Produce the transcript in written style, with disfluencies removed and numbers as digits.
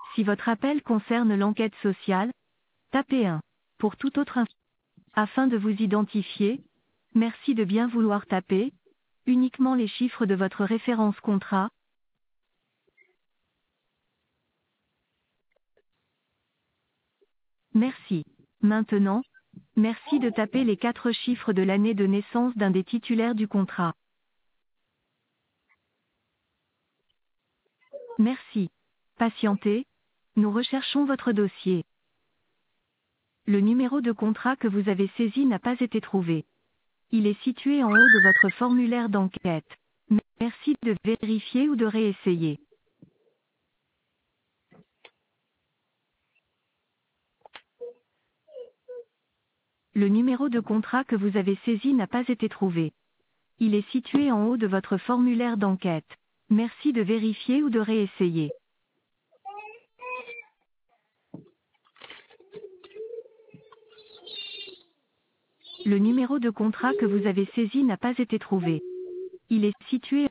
Si votre appel concerne l'enquête sociale, tapez 1. Pour toute autre info, afin de vous identifier, merci de bien vouloir taper uniquement les chiffres de votre référence contrat. Merci. Maintenant, merci de taper les 4 chiffres de l'année de naissance d'un des titulaires du contrat. Merci. Patientez, nous recherchons votre dossier. Le numéro de contrat que vous avez saisi n'a pas été trouvé. Il est situé en haut de votre formulaire d'enquête. Merci de vérifier ou de réessayer. Le numéro de contrat que vous avez saisi n'a pas été trouvé. Il est situé en haut de votre formulaire d'enquête. Merci de vérifier ou de réessayer. Le numéro de contrat que vous avez saisi n'a pas été trouvé. Il est situé